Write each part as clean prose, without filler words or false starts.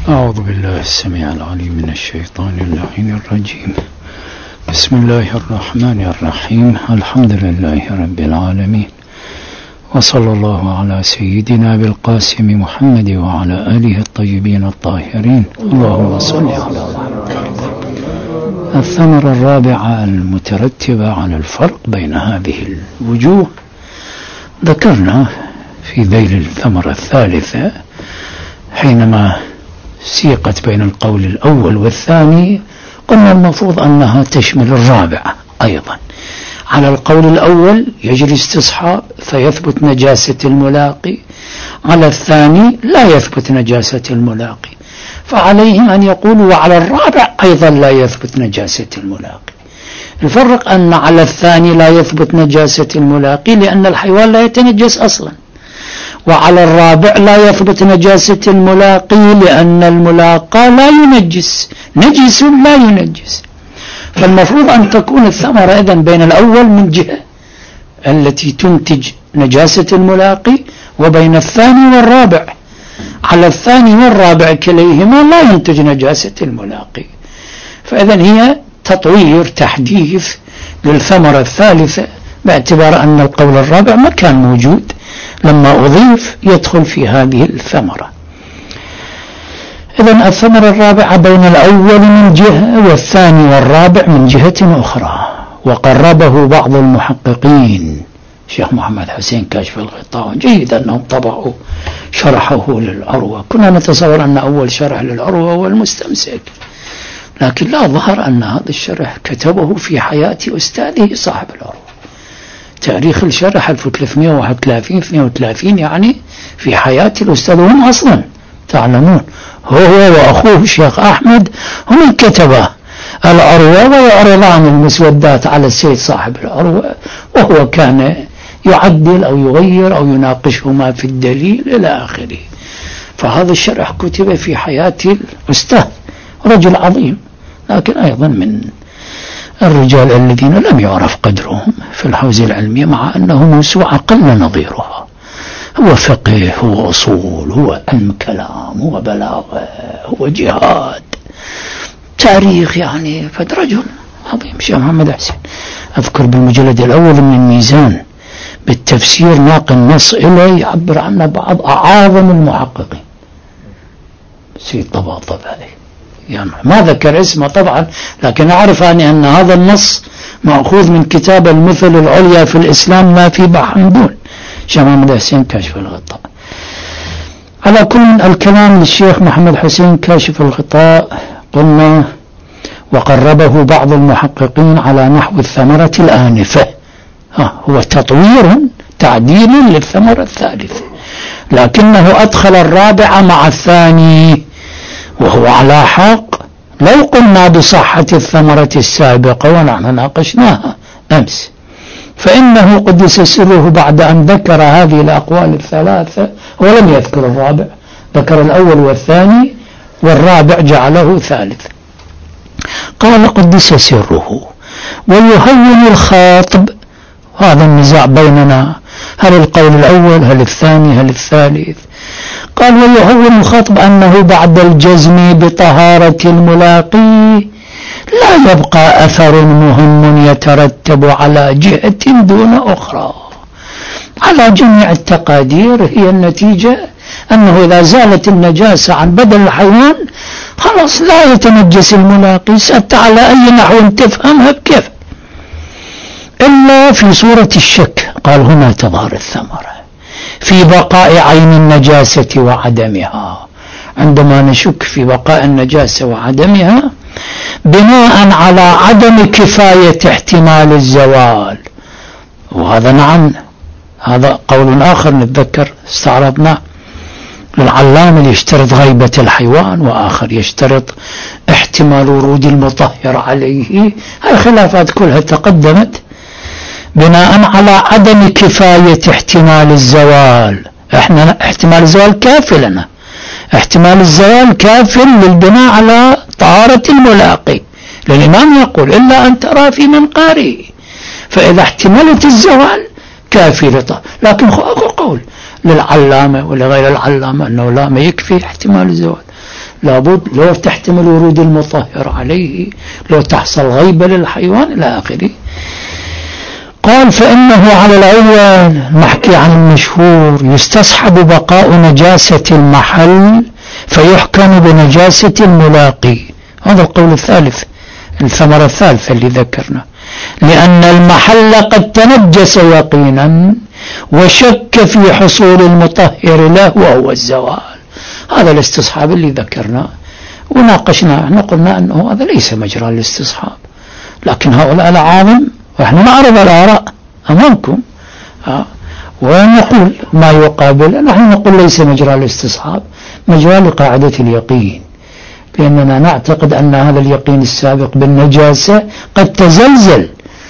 أعوذ بالله السميع العليم من الشيطان اللعين الرجيم. بسم الله الرحمن الرحيم. الحمد لله رب العالمين، وصلى الله على سيدنا بالقاسم محمد وعلى آله الطيبين الطاهرين. اللهم صل على محمد. الثمرة الرابعة المترتبة على الفرق بين هذه الوجوه ذكرنا في ذيل الثمرة الثالثة حينما سيقت بين القول الأول والثاني، قلنا المفروض أنها تشمل الرابعة أيضا. على القول الأول يجري استصحاب فيثبت نجاسة الملاقي، على الثاني لا يثبت نجاسة الملاقي، فعليهم أن يقولوا وعلى الرابع أيضا لا يثبت نجاسة الملاقي. الفرق أن على الثاني لا يثبت نجاسة الملاقي لأن الحيوان لا يتنجس أصلا، وعلى الرابع لا يثبت نجاسة الملاقي لأن الملاقى لا ينجس، نجس لا ينجس. فالمفروض أن تكون الثمرة إذن بين الأول من جهة التي تنتج نجاسة الملاقي، وبين الثاني والرابع. على الثاني والرابع كليهما لا ينتج نجاسة الملاقي، فإذن هي تطوير تحديث للثمرة الثالثة، باعتبار أن القول الرابع ما كان موجود، لما أضيف يدخل في هذه الثمرة. إذن الثمرة الرابعة بين الأول من جهة والثاني والرابع من جهة أخرى. وقربه بعض المحققين، شيخ محمد حسين كاشف الغطاء، جيد أنهم طبعوا شرحه للعروة. كنا نتصور أن أول شرح للعروة هو المستمسك، لكن لا، ظهر أن هذا الشرح كتبه في حياة أستاذه صاحب العروة. تاريخ الشرح 1331-32، يعني في حياة الأستاذ. هم أصلا تعلمون هو وأخوه الشيخ أحمد هم كتبا العروة ويعرضان المسودات على السيد صاحب العروة، وهو كان يعدل أو يغير أو يناقشهما في الدليل إلى آخره. فهذا الشرح كتب في حياة الأستاذ، رجل عظيم، لكن أيضا من الرجال الذين لم يعرف قدرهم في الحوزة العلمية، مع أنه موسوعة قل نظيرها. هو فقه، هو أصول، هو علم كلام، هو بلاغة، هو جهاد، تاريخ، يعني فرجل عظيم. شيخ محمد حسين أذكر بالمجلد الأول من الميزان بالتفسير ناقل النص إليه يعبر عنه بعض أعاظم المحققين، سيد طباطبائي، يعني ما ذكر اسمه طبعا، لكن أعرف أن هذا النص مأخوذ من كتاب المثل العليا في الإسلام ما في بحنبون، شيخ محمد حسين كاشف الغطاء. على كل الكلام للشيخ محمد حسين كاشف الغطاء قلنا وقربه بعض المحققين على نحو الثمرة الآنفة، هو تطوير تعديل للثمرة الثالثة، لكنه أدخل الرابع مع الثاني، وهو على حق لو قلنا بصحة الثمرة السابقة ونحن ناقشناها أمس، فإنه قدس سره بعد أن ذكر هذه الأقوال الثلاثة ولم يذكر الرابع، ذكر الأول والثاني والرابع جعله ثالث. قال قدس سره ويهون الخاطب، هذا النزاع بيننا، هل القول الأول، هل الثاني، هل الثالث؟ قال ويهون الخاطب أنه بعد الجزم بطهارة الملاقي لا يبقى أثر مهم يترتب على جهة دون أخرى. على جميع التقادير هي النتيجة أنه إذا زالت النجاسة عن بدن الحيوان خلاص لا يتنجس الملاقي، سأت على أي نحو تفهمها بكيف، إلا في صورة الشك. قال هنا تظهر الثمرة في بقاء عين النجاسة وعدمها. عندما نشك في بقاء النجاسة وعدمها بناء على عدم كفاية احتمال الزوال، وهذا نعم هذا قول آخر نتذكر استعرضنا للعلام اللي يشترط غيبة الحيوان، وآخر يشترط احتمال ورود المطهر عليه. الخلافات كلها تقدمت بناء على عدم كفاية احتمال الزوال. احنا احتمال الزوال كافي لنا، احتمال الزوال كافي للبناء على طهارة الملاقي، للإمام يقول إلا أن ترى في منقاره، فإذا احتملت الزوال كافي لطهارة. لكن أكو قول للعلامة ولغير العلامة أنه لا، ما يكفي احتمال الزوال. لابد لو تحتمل ورود المطهر عليه، لو تحصل غيبة للحيوان إلى آخره. قال فإنه على الأول نحكي عن المشهور يستصحب بقاء نجاسة المحل فيحكم بنجاسة الملاقي، هذا القول الثالث، الثمرة الثالثة اللي ذكرنا، لأن المحل قد تنجس يقينا وشك في حصول المطهر له وهو الزوال. هذا الاستصحاب اللي ذكرنا وناقشنا، احنا قلنا أنه هذا ليس مجرى الاستصحاب، لكن هؤلاء العالم واحنا نعرض الآراء أمامكم ونقول ما يقابل. نحن نقول ليس مجرى الاستصحاب، مجرى لقاعدة اليقين، لأننا نعتقد أن هذا اليقين السابق بالنجاسة قد تزلزل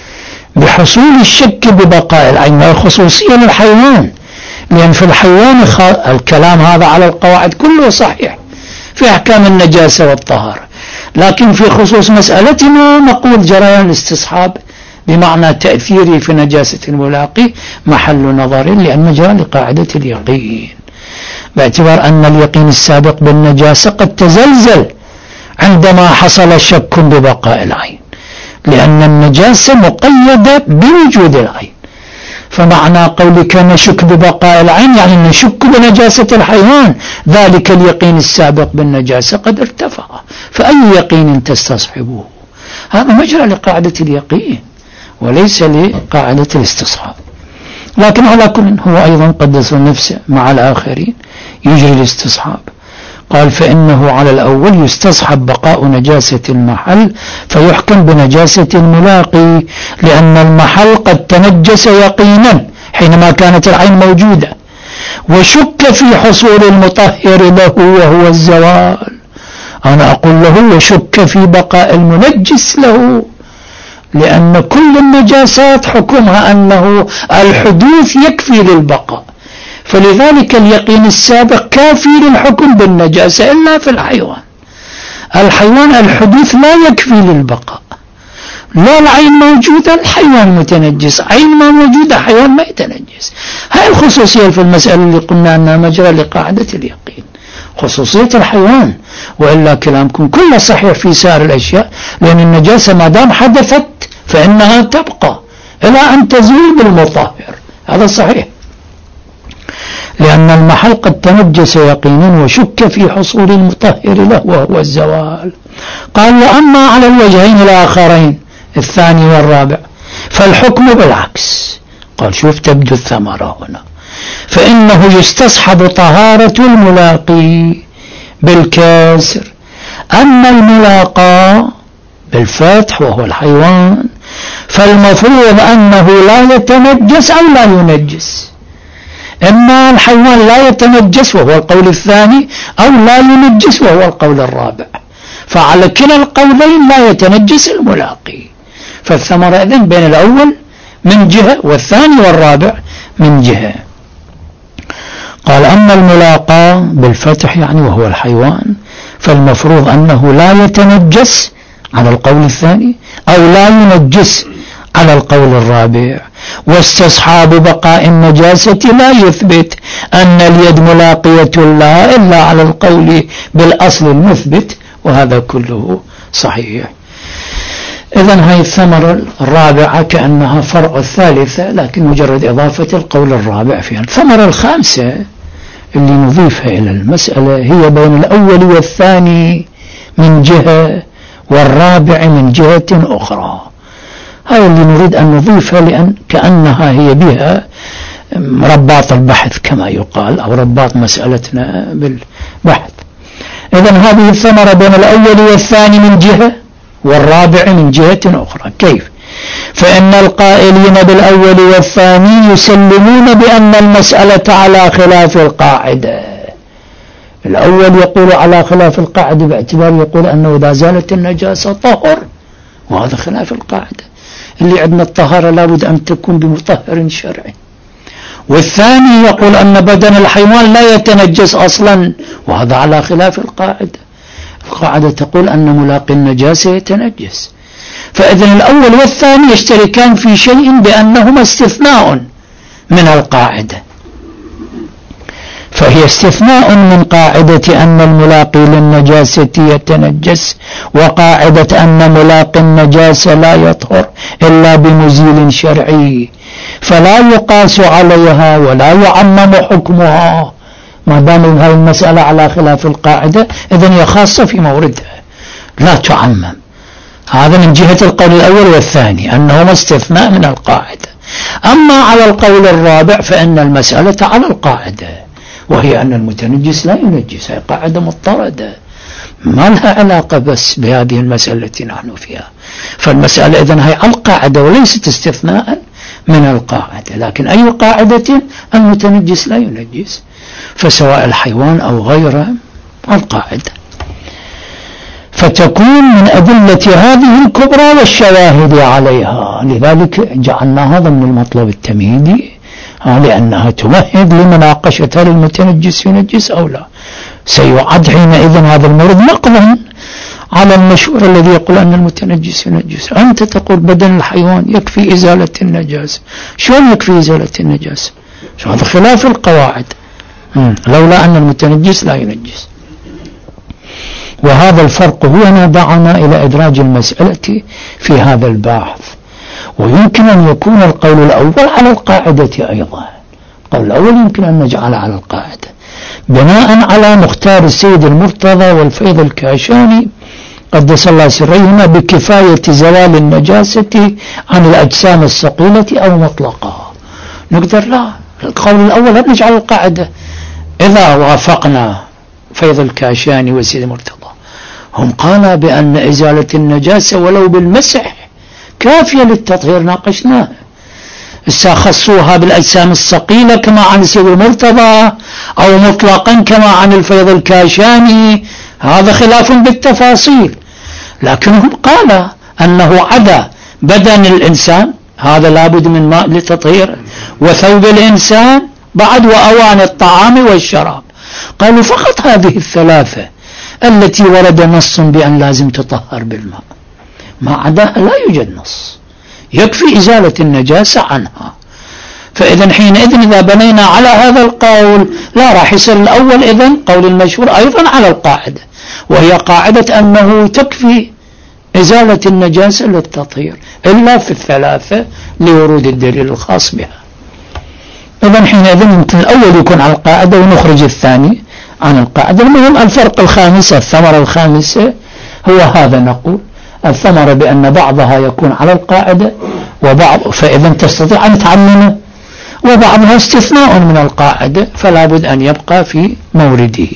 بحصول الشك ببقاء العين، خصوصية للحيوان، لأن في الحيوان الكلام هذا على القواعد كله صحيح في أحكام النجاسة والطهارة، لكن في خصوص مسألتنا نقول جريان الاستصحاب بمعنى تأثيري في نجاسة الملاقي محل نظر، لأن مجرى لقاعدة اليقين، باعتبار أن اليقين السابق بالنجاسة قد تزلزل عندما حصل شك ببقاء العين، لأن النجاسة مقيدة بوجود العين. فمعنى قولك نشك ببقاء العين يعني نشك بنجاسة الحيوان، ذلك اليقين السابق بالنجاسة قد ارتفع، فأي يقين تستصحبه؟ هذا مجرى لقاعدة اليقين وليس لقاعدة الاستصحاب. لكن على كل هو أيضا قدس نفسه مع الآخرين يجري الاستصحاب. قال فإنه على الأول يستصحب بقاء نجاسة المحل فيحكم بنجاسة الملاقي، لأن المحل قد تنجس يقينا حينما كانت العين موجودة، وشك في حصول المطهر له وهو الزوال. أنا أقول له وشك في بقاء المنجس له، لأن كل النجاسات حكمها أنه الحدوث يكفي للبقاء، فلذلك اليقين السابق كافي للحكم بالنجاسة إلا في الحيوان. الحيوان الحدوث لا يكفي للبقاء، لا العين موجودة الحيوان متنجس، عين ما موجودة حيوان ما يتنجس. هاي الخصوصية في المسألة اللي قلنا أنها مجرى لقاعدة اليقين، خصوصية الحيوان، وإلا كلامكم كله صحيح في سائر الأشياء، لأن النجاسة ما دام حدثت فإنها تبقى إلى أن تزول بالمطهر، هذا صحيح، لأن المحل قد تنجس يقينا وشك في حصول المطهر له وهو الزوال. قال وأما على الوجهين الآخرين الثاني والرابع فالحكم بالعكس. قال شوف تبدو الثمرة هنا، فإنه يستصحب طهارة الملاقي بالكسر، أما الملاقى بالفتح وهو الحيوان فالمفروض أنه لا يتنجس أو لا ينجس، إما الحيوان لا يتنجس وهو القول الثاني، أو لا ينجس وهو القول الرابع، فعلى كلا القولين لا يتنجس الملاقي. فالثمرة إذن بين الأول من جهة والثاني والرابع من جهة. قال أما الملاقى بالفتح يعني وهو الحيوان فالمفروض أنه لا يتنجس على القول الثاني أو لا ينجس على القول الرابع، واستصحاب بقاء النجاسة لا يثبت أن اليد ملاقية لها إلا على القول بالأصل المثبت، وهذا كله صحيح. إذن هاي الثمرة الرابعة كأنها فرع الثالثة، لكن مجرد إضافة القول الرابع فيها. الثمرة الخامسة اللي نضيفها إلى المسألة هي بين الأول والثاني من جهة والرابع من جهة أخرى. هاي اللي نريد أن نضيفها، لأن كأنها هي بها رباط البحث كما يقال، أو رباط مسألتنا بالبحث. إذن هذه الثمرة بين الأول والثاني من جهة والرابع من جهة أخرى. كيف؟ فإن القائلين بالأول والثاني يسلمون بأن المسألة على خلاف القاعدة. الأول يقول على خلاف القاعدة باعتبار يقول أنه إذا زالت النجاسة طهر، وهذا خلاف القاعدة اللي عندنا الطهارة لابد أن تكون بمطهر شرعي. والثاني يقول أن بدن الحيوان لا يتنجس أصلا، وهذا على خلاف القاعدة. القاعدة تقول أن ملاقي النجاسة يتنجس. فإذن الأول والثاني يشتركان في شيء بأنهما استثناء من القاعدة. فهي استثناء من قاعدة أن الملاقي للنجاسة يتنجس، وقاعدة أن ملاقي النجاسة لا يطهر إلا بمزيل شرعي، فلا يقاس عليها ولا يعمم حكمها. ما دام هذه المسألة على خلاف القاعدة إذن هي خاصة في موردها لا تعمم. هذا من جهة القول الأول والثاني أنهما استثناء من القاعدة. أما على القول الرابع فإن المسألة على القاعدة، وهي أن المتنجس لا ينجس، هي قاعدة مضطردة ما لها علاقة بس بهذه المسألة التي نحن فيها. فالمسألة إذن هي على القاعدة وليست استثناء من القاعدة. لكن أي قاعدة المتنجس لا ينجس، فسواء الحيوان أو غيره القاعدة. فتكون من أدلة هذه الكبرى والشواهد عليها. لذلك جعلنا هذا من المطلب التمهيدي، لأنها تمهد لمناقشة هل المتنجس ينجس أو لا. سيعد حينئذ هذا المورد نقضا على المشهور الذي يقول أن المتنجس ينجس. أنت تقول بدن الحيوان يكفي إزالة النجاسة، شلون يكفي إزالة النجاسة؟ هذا خلاف القواعد، لولا أن المتنجس لا ينجس. وهذا الفرق هو ما دعنا إلى إدراج المسألة في هذا البحث. ويمكن أن يكون القول الأول على القاعدة أيضا. القول الأول يمكن أن نجعله على القاعدة بناء على مختار السيد المرتضى والفيض الكاشاني قدس الله سرهما بكفاية زوال النجاسة عن الأجسام الثقيلة أو مطلقة. نقدر لا، القول الأول هم نجعل القاعدة. إذا وافقنا فيض الكاشاني والسيد المرتضى هم قالوا بأن إزالة النجاسة ولو بالمسح كافية للتطهير، ناقشناها. استخصوها بالأجسام الثقيلة كما عن السيد المرتضى أو مطلقا كما عن الفيض الكاشاني، هذا خلاف بالتفاصيل. لكنهم قال أنه عدا بدن الإنسان هذا لابد من ماء لتطهيره، وثوب الإنسان بعد، وأواني الطعام والشراب. قالوا فقط هذه الثلاثة التي ورد نص بأن لازم تطهر بالماء، ما عدا لا يوجد نص يكفي إزالة النجاسة عنها. فإذا حينئذ إذا بنينا على هذا القول لا راح يصير الأول إذن قول المشهور أيضا على القاعدة، وهي قاعدة أنه تكفي إزالة النجاسة للتطهير إلا في الثلاثة لورود الدليل الخاص بها. إذن حينئذ يمكن الأول يكون على القاعدة ونخرج الثاني عن القاعدة. المهم الفرق الخامس، الثمرة الخامسة هو هذا، نقول الثمرة بأن بعضها يكون على القاعدة وبعض، فإذا تستطيع أن تعلمه، وبعضها استثناء من القاعدة فلا بد أن يبقى في مورده.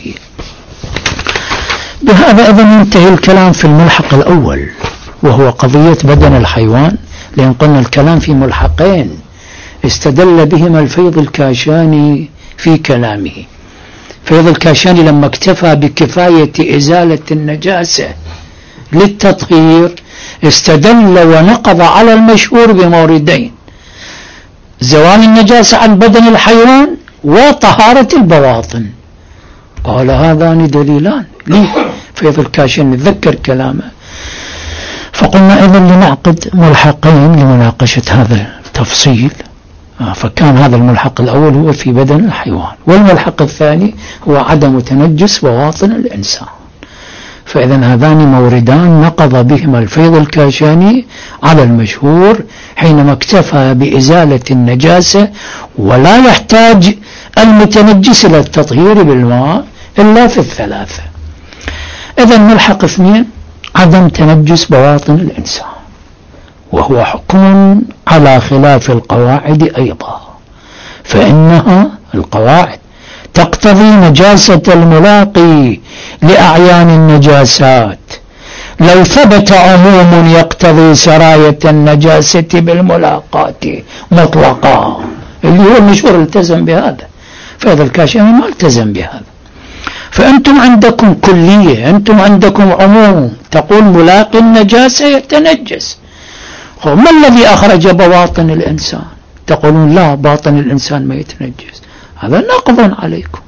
بهذا إذن ينتهي الكلام في الملحق الأول وهو قضية بدن الحيوان، لأن قلنا الكلام في ملحقين استدل بهما الفيض الكاشاني في كلامه. فيض الكاشاني لما اكتفى بكفاية إزالة النجاسة للتطهير استدل ونقض على المشهور بموردين: زوال النجاسة عن بدن الحيوان وطهارة البواطن. قال هذان دليلان ليه فيض الكاشاني نتذكر كلامه. فقلنا إذن لنعقد ملحقين لمناقشة هذا التفصيل. فكان هذا الملحق الأول هو في بدن الحيوان، والملحق الثاني هو عدم تنجس بواطن الإنسان. فإذا هذان موردان نقض بهما الفيض الكاشاني على المشهور حينما اكتفى بإزالة النجاسة ولا يحتاج المتنجس إلى التطهير بالماء إلا في الثلاثة. إذا ملحق اثنين عدم تنجس بواطن الإنسان، وهو حكم على خلاف القواعد أيضا، فإنها القواعد تقتضي نجاسة الملاقي لأعيان النجاسات. لو ثبت عموم يقتضي سراية النجاسة بالملاقات مطلقا، اللي هو المشهور التزم بهذا، فهذا الكاشاني ما التزم بهذا. فأنتم عندكم كلية، أنتم عندكم عموم تقول ملاقي النجاسة يتنجس. ما الذي أخرج بواطن الإنسان؟ تقولون لا، باطن الإنسان ما يتنجس. هذا نقض عليكم.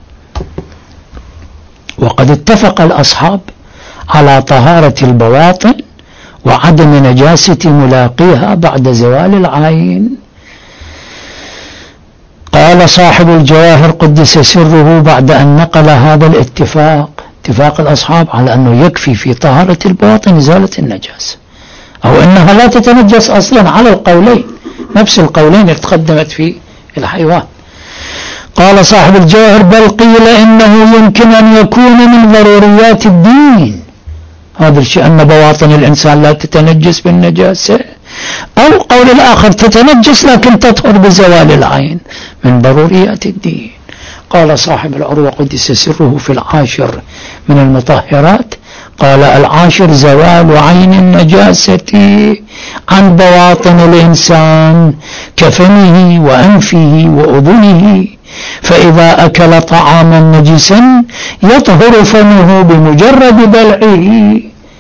وقد اتفق الأصحاب على طهارة البواطن وعدم نجاسة ملاقيها بعد زوال العين. قال صاحب الجواهر قدس سره بعد أن نقل هذا اتفاق الأصحاب على أنه يكفي في طهارة البواطن إزالة النجاسة، أو أنها لا تتنجس أصلا على القولين، نفس القولين اللي تقدمت في الحيوان. قال صاحب الجواهر بل قيل إنه يمكن أن يكون من ضروريات الدين هذا الشيء، أن بواطن الإنسان لا تتنجس بالنجاسة، أو قول الآخر تتنجس لكن تطهر بزوال العين، من ضروريات الدين. قال صاحب العروة قدس سره في العاشر من المطهرات، قال العاشر زوال عين النجاسة عن بواطن الإنسان كفمه وأنفه وأذنه، فإذا أكل طعاما نجسا يطهر فمه بمجرد بلعه.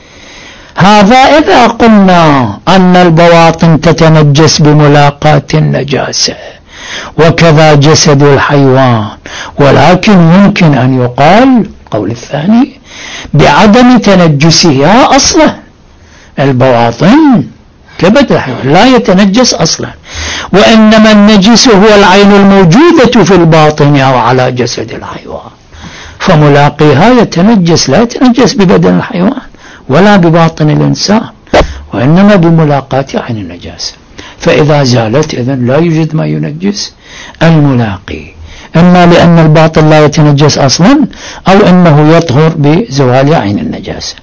هذا إذا قلنا أن البواطن تتنجس بملاقاة النجاسة، وكذا جسد الحيوان، ولكن يمكن أن يقال القول الثاني بعدم تنجسها أصلا. البواطن كبد الحيوان لا يتنجس أصلا، وإنما النجس هو العين الموجودة في الباطن أو على جسد الحيوان، فملاقيها يتنجس، لا يتنجس ببدن الحيوان ولا بباطن الإنسان، وإنما بملاقاة عين النجاسة. فإذا زالت إذن لا يوجد ما ينجس الملاقي، إما لأن الباطن لا يتنجس أصلا، أو أنه يطهر بزوال عين النجاسة.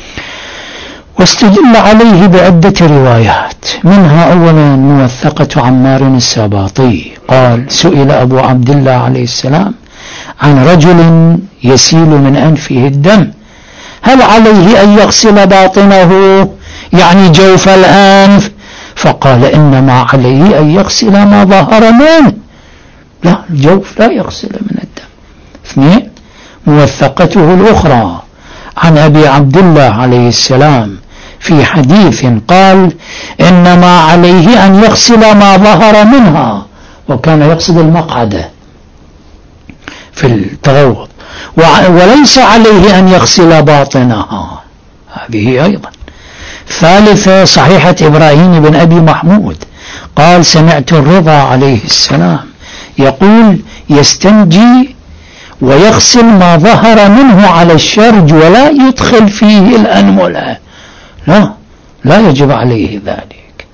واستدل عليه بعدة روايات، منها أولا موثقة عمار السباطي قال سئل أبو عبد الله عليه السلام عن رجل يسيل من أنفه الدم هل عليه أن يغسل باطنه يعني جوف الأنف؟ فقال إنما عليه أن يغسل ما ظهر منه، لا الجوف لا يغسل من الدم. اثنين موثقته الأخرى عن أبي عبد الله عليه السلام في حديث قال إنما عليه أن يغسل ما ظهر منها، وكان يقصد المقعدة في التغوط، وليس عليه أن يغسل باطنها، هذه أيضا. ثالثة صحيحة إبراهيم بن أبي محمود قال سمعت الرضا عليه السلام يقول يستنجي ويغسل ما ظهر منه على الشرج ولا يدخل فيه الأنملة، لا يجب عليه ذلك.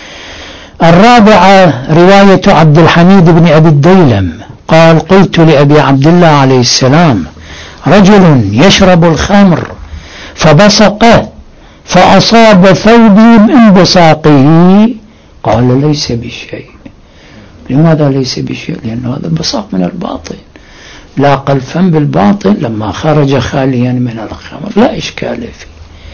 الرابعة رواية عبد الحميد بن أبي الديلم قال قلت لأبي عبد الله عليه السلام رجل يشرب الخمر فبصقه فأصاب ثوبي من بصاقه، قال ليس بشيء. لماذا ليس بشيء؟ لأن هذا البصاق من الباطن، لاقى الفم بالباطن لما خرج خاليا من الخمر، لا إشكال فيه.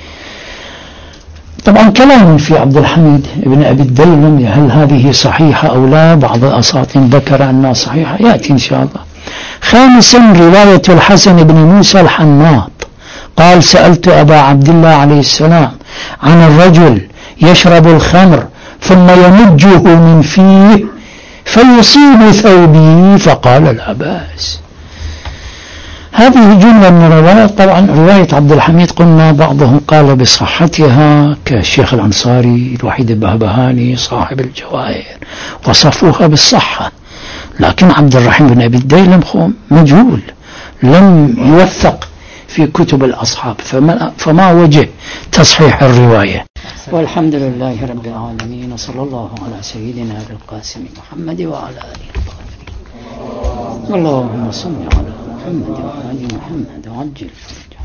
طبعا كلام في عبد الحميد بن أبي الديلم هل هذه صحيحة أو لا، بعض الأساطين ذكر أنها صحيحة، يأتي إن شاء الله. خامسا رواية الحسن بن موسى الحناط قال سألت أبا عبد الله عليه السلام عن الرجل يشرب الخمر ثم يمجه من فيه فيصيب ثوبه فقال لا بأس. هذه جملة من الروايات. طبعا رواية عبد الحميد قلنا بعضهم قال بصحتها كالشيخ الأنصاري الوحيد البهبهاني صاحب الجواهر وصفوها بالصحة، لكن عبد الرحيم بن أبي الديلم مجهول لم يوثق في كتب الأصحاب، فما وجه تصحيح الرواية. والحمد لله رب العالمين، وصلى الله على سيدنا القاسم محمد وعلى آله وصحبه. اللهم صل على محمد وعلى محمد وعجل فرجه.